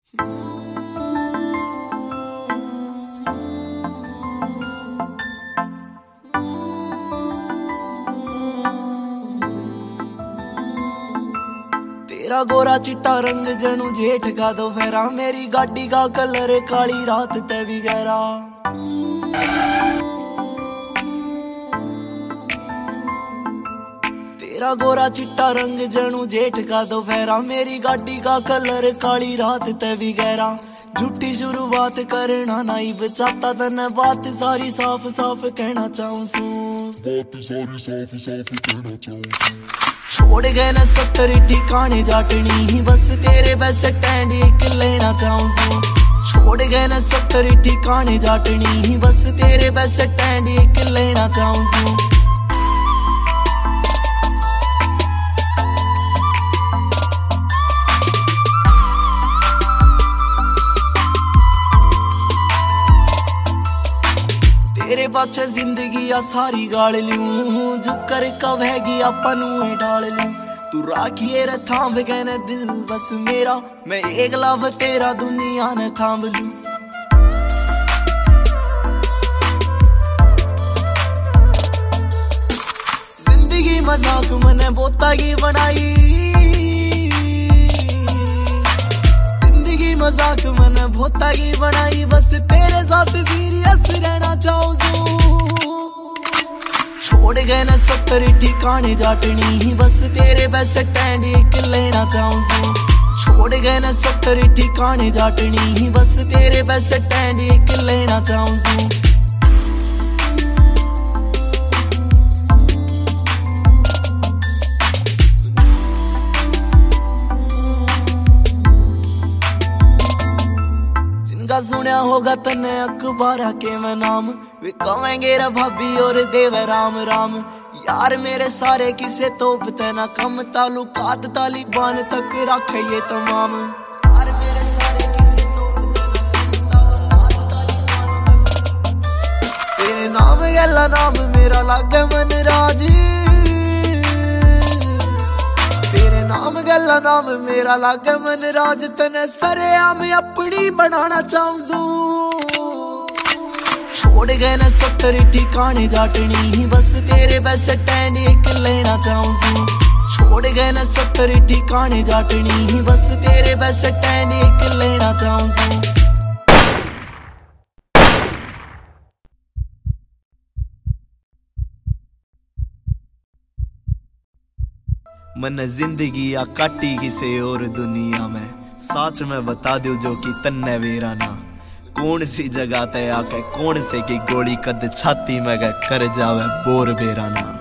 तेरा गोरा चिट्टा रंग जनू जेठ का दोपहरा, मेरी गाड़ी का कलर काली रात ते भी गहरा। तेरा गोरा चिट्टा रंग जनू जेठ का दोपहरा, मेरी गाड़ी का कलर काली रात ते भी गहरा। झूठी शुरुआत करना नहीं बचाता तने, बात सारी साफ साफ कहना चाहूं सू, बात सारी साफ साफ कहना चाहूं। छोड़ गए न 70 ठिकाने जाटनी, बस तेरे बस स्टैंड एक लेना चाहूं। छोड़ गए न 70 ठिकाने जाटनी, बस तेरे बस स्टैंड एक लेना चाहूं। तेरे पाछे जिंदगी आ सारी गाल लूं, जो कर कवेगी आपनू डाल लूं। तू राखिए रे थाम गए न दिल बस मेरा, मैं एक लव तेरा दुनिया ने थाम लूं। जिंदगी मजाक मने बोता की बनाई, जिंदगी मजाक मने बोता की बनाई, बस तेरे साथ सीरियस रहना चाहूं। छोड़ गए न 70 ठिकाने जाटनी, बस तेरे बस स्टैंड एक लेना चाहूं। छोड़ गए न 70 ठिकाने जाटनी, बस तेरे बस स्टैंड एक लेना चाहूं। सुनया होगा तने अखबारा के मैं नाम, वे कहेंगे रे भाभी और देव राम राम। यार मेरे सारे किसे तोपते ना कम, तालुकात तालिबान तक रखे ये तमाम। यार मेरे सारे किसे तोपते ना कम, तालुकात तालिबान तक। तेरे नाम गला नाम मेरा लागे मन राज, तेरे नाम गला नाम मेरा लागे मन राज। तने सरेआम अपनी बनाना चाहूं। छोड़ गए न 70 ठिकाने जाटनी, बस तेरे बस स्टैंड एक लेना चाहूं। छोड़ गए न 70 ठिकाने जाटनी, बस तेरे बस स्टैंड एक लेना चाहूं। मन जिंदगी या काटी किसे और दुनिया में, साच में बता दो जो कि तन्ने वेराना। कौन सी जगह ते आके कौन से की गोली कद छाती में कर जावे बोर बेराना।